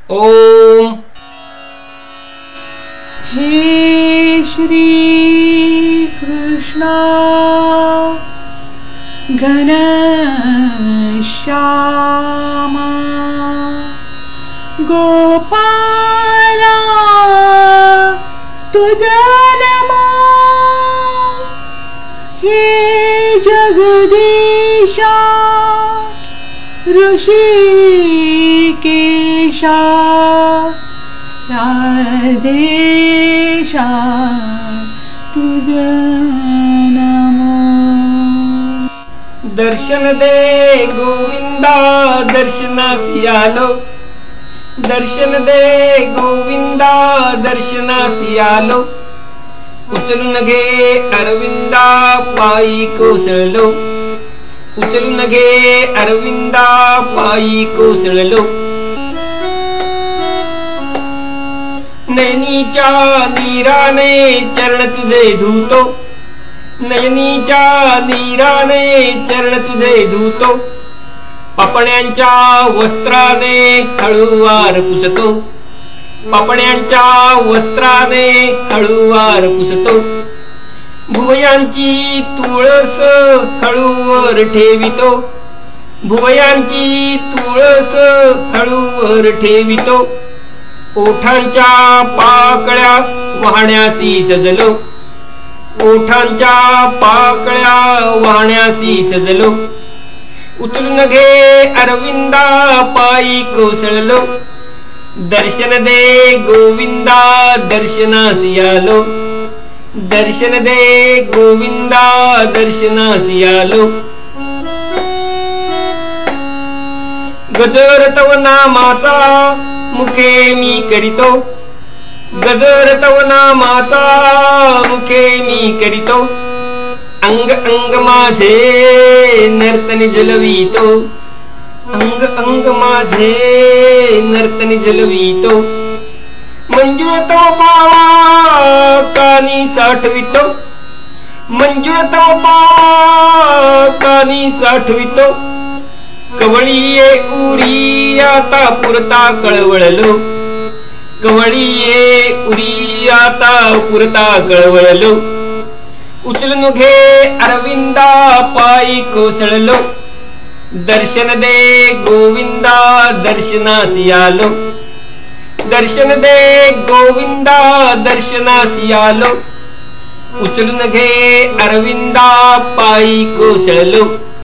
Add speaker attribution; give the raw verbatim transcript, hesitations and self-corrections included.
Speaker 1: ओम
Speaker 2: हे श्री कृष्णा घनश्यामा गोपाला तुझा नमा, हे जगदीशा ऋषिकेशा राधेशा तुझा नमो।
Speaker 1: दर्शन दे गोविंदा दर्शनास आलो, दर्शन दे गोविंदा दर्शनास आलो, उचलून घे अरविंदा पायी कोसळलो, उचलून घे अरविंदा पायी कोसळलो। नयनीच्या नीराने चरण तुझे धुतो, नयनीच्या नीराने चरण तुझे धुतो, पापण्यांच्या वस्त्राने हळूवार पुसतो, पापण्यांच्या वस्त्राने हळूवार पुसतो। भुवयांची तुळस हळूवर ठेवितो, भुवयांची तुळस हळूवर ठेवितो, ओठांच्या पाकळ्या वाहण्यासी सजलो, ओठांच्या पाकळ्या वाहण्यासी सजलो, उचलून घे अरविंदा पायी कोसळलो, दर्शन दे गोविंदा दर्शनास आलो, दर्शन दे गोविंदा दर्शनास आलो। गजर तव नामाचा मुखे मी करीतो, गजर तव नामाचा मुखे मी करीतो, अंग अंग माझे नर्तनी झुलवितो, अंग अंग माझे नर्तनी झुलवितो। मंजुळ तव पावा कानी साठवितो, मंजुळ तव पावा कानी साठवितो, कवळीये उरी आता पुरता कळवळलो, कवळीये उरी आता पुरता कळवळलो, उचलून घे अरविंदा पायी कोसळलो, दर्शन दे गोविंदा दर्शनास आलो, दर्शन दे गोविंदा दर्शनास आलो, उचलून घे अरविंदा पायी कोसळलो।